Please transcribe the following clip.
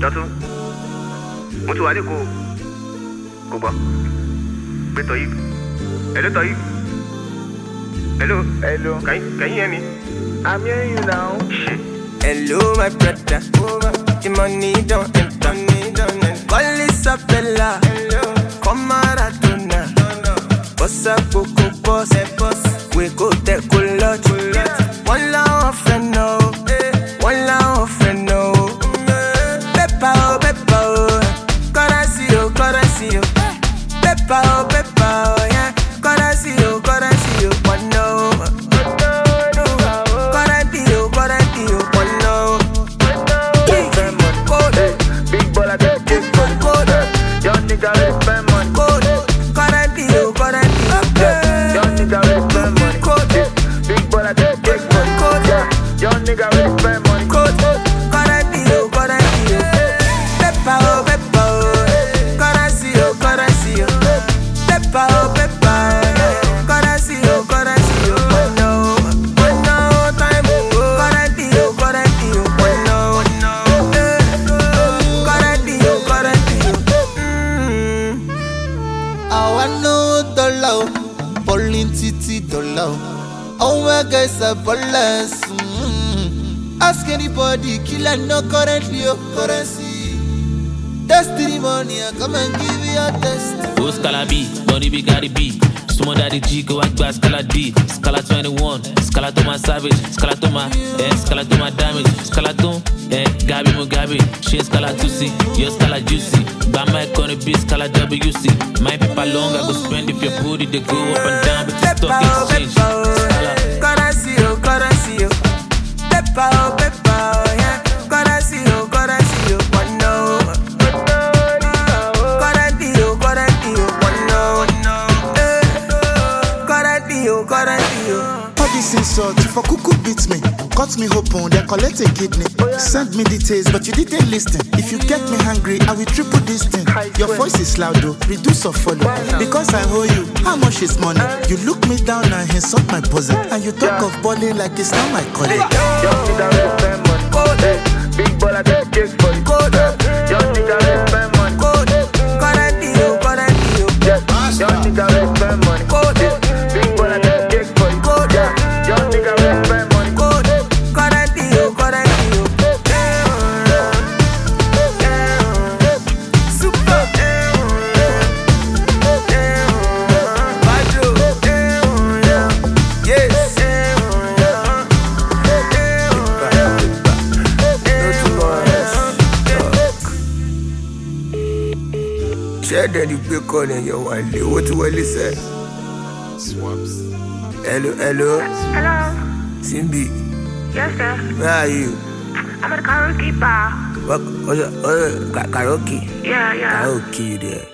Dọ́tún, mo ti wà lẹ́kọ̀ọ́. Kò gbọ́. Pé Toyib. Hello Toyib. Hello. Can you hear me? I'm hearing you now. Shit. Hello, my brother. The money don't enter. Call Isabella. Come Maradona. Boss up, Coco Boss. We go take a lot. One love friend no. One love friend no. Peppa oh. Currency oh. Peppa oh, yeah. Currency oh. One no. Oh my guys are ballers. Ask anybody, killer no currently your currency. Destiny money, I come and give you a test. Go Scala B, money big got it B. Sumo daddy G, go back by Scala D. Scala 21, Scala to my savage, Scala to my Scala to my damage, Scala to Gabi Mugabe, she Scala 2C, your Scala juicy. By my corner B, Scala WC. My people long, I go spend if your booty they go up and down, but the stock exchange. Currency oh. Peppa oh, yeah. Currency oh. One no. Currency oh. One no. Currency oh. All this insult, for cuckoo beats me. Cut me open, they collect a kidney. Send me details, but you didn't listen. If you get me hungry, I will triple this thing. Your voice is loud though, reduce or follow. Because I owe you, how much is money? You look me down and insult my bosom. And you talk of balling like it's not my calling. Young nigga will spend money. Big ball, I get cake for you. Young nigga will spend money. Currency oh. Young nigga will spend money. Big ball, I get cake for you. Young nigga will spend money. Currency oh. Super. Yes. Share that you pick on in your one day. What you want to say? Swaps. Hello. Hello. Simbi. Yes, sir. Where are you? I'm at a karaoke bar. What? Karaoke? Yeah. Karaoke there.